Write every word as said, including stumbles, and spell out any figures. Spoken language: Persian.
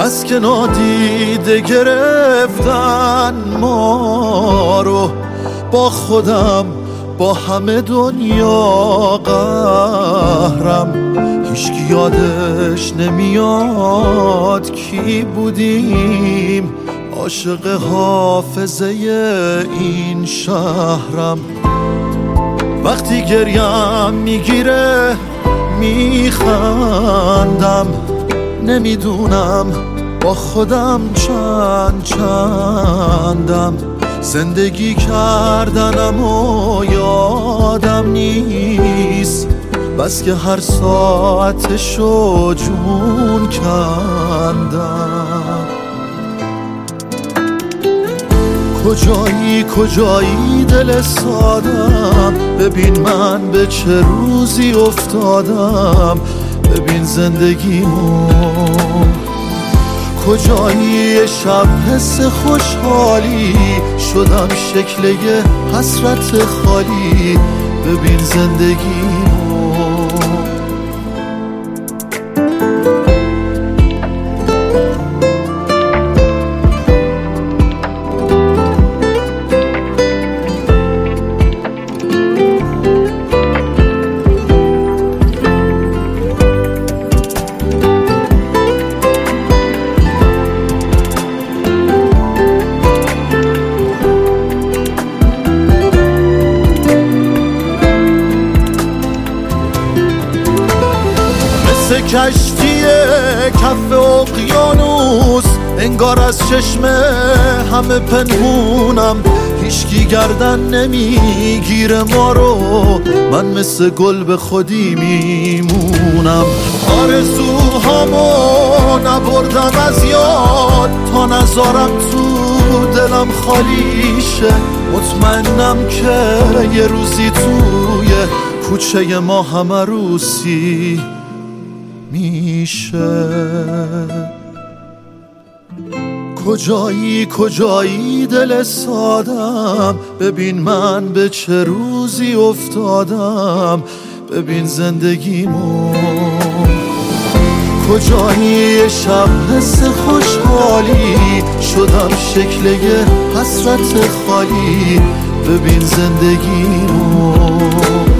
بس که نادیده گرفتن ما رو، با خودم با همه دنیا قهرم. هیچکی یادش نمیاد کی بودیم، عاشق حافظه این شهرم. وقتی گریم میگیره میخندم، نمیدونم با خودم چند چندم. زندگی کردنم و یادم نیست، بس که هر ساعتشو جون کندم. کجایی کجایی دل سادم، ببین من به چه روزی افتادم، ببین زندگیمو. کجایی شب حس خوشحالی، شدم شکل یه حسرت خالی، ببین زندگیمو. کشتی کف اقیانوس، انگار از چشم همه پنهونم. هیچکی گردن نمیگیره ما رو، من مثل گل به خودی میمونم. آرزوهامو نبردم از یاد، تا نذارم تو دلم خالی شه. مطمئنم که یه روزی توی کوچه ما هم عروسی میشه. کجایی کجایی دل سادم، ببین من به چه روزی افتادم، ببین زندگیمو. کجایی شب حس خوشحالی، شدم شکل یه حسرت خالی، ببین زندگیمو.